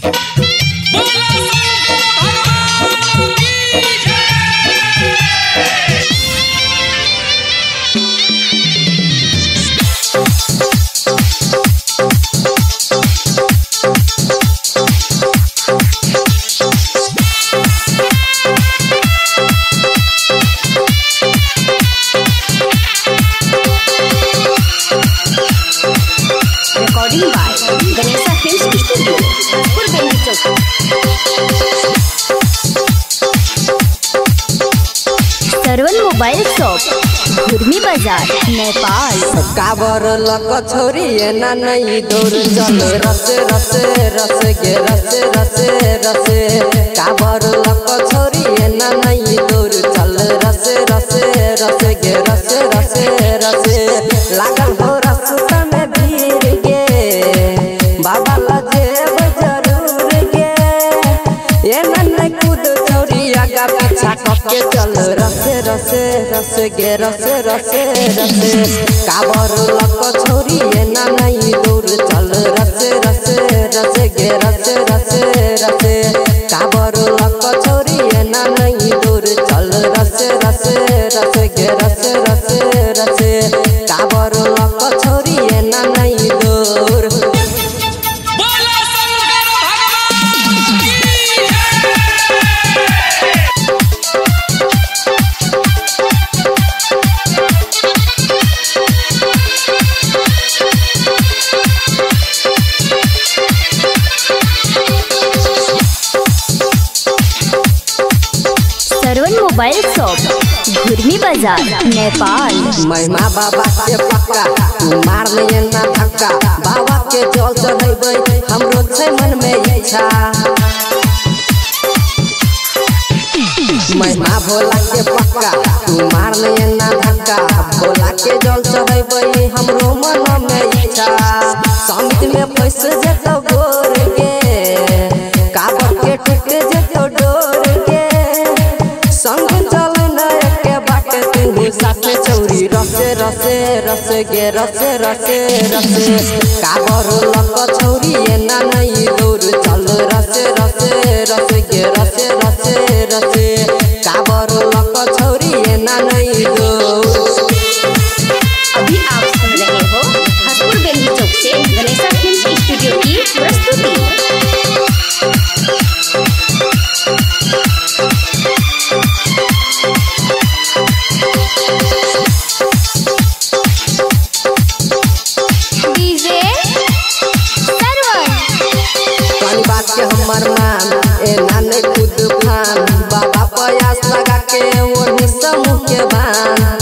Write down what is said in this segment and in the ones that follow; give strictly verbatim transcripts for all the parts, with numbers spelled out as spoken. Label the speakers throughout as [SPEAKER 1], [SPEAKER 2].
[SPEAKER 1] Recording by Ganesha Films Studio, Hajpur Bendy Chowk. Sarwan mobile shop, Ghurmi बाजार, नेपाल।
[SPEAKER 2] काबर luck छोरी ना नहीं दूर चल रस रस रस गे रस रस रस काबर लक छोरी ना नहीं दूर चल रस रस रस गे रस रस रस लागल हो रस्ता में भीड़ गे बाबा लजेब जरूर गे ये नन्हे कूद छोरी आगा पीछा के चल रस रस रस गे रस रस रस काबर लक छोरी ना नहीं दूर चल रस रस रस गे रस रस रस काबर लक छोरी ना नहीं दूर चल रस रस रस गे रस रस रस काबर लक छोरी ना नहीं दूर।
[SPEAKER 1] सरवन मोबाइल शॉप, घुर्मी बाजार, नेपाल।
[SPEAKER 2] महिमा बाबा के पक्का तू मार नहीं ना धक्का बाबा के जल चढ़ेबै हमरो छै मन में इच्छा महिमा भोला के पक्का तू मार नहीं ना धक्का भोला के जल चढ़ेबै हमरो मन में इच्छा समित में फंस जेतो गोर के काबर के टूट जेतो डोर के संग चल के बाटे तू साथे चौरी रसे रसे रस गे रस रस रस काबर लक छौरी ना नहीं दूर चल रस रस रस गे रस रस रस काबर लक छौरी ना नहीं दूर।
[SPEAKER 1] अभी आप सुन रहे हो हजपुर बेली चौक से गणेशा फिल्म स्टूडियो की प्रस्तुति। डीजे सरवन
[SPEAKER 2] पानी बात के हमर मान ए नाने खुद फान बाबा प्रयास लगा के वो समूह के बान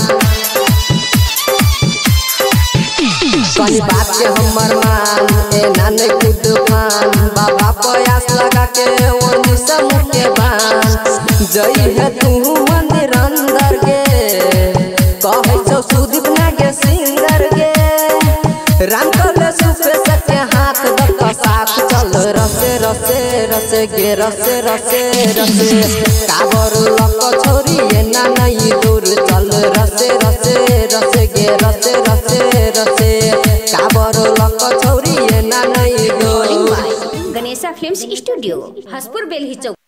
[SPEAKER 2] पानी बात के हमर मान ए नाने खुद फान बाबा प्रयास लगा के वो समूह के बान जई है तू मंदिर अंदर के कहे छौ सुदीप ना के सिंगर के राम कले सुफे सके हाथ दक साथ चल रस रस रस गे रस रस रस काबर लक छोरी ना नहीं दूर चल रस रस रस गे रस रस रस काबर लक छोरी ना नहीं दूर।
[SPEAKER 1] गणेशा फिल्म स्टूडियो, हजपुर बेली चौक।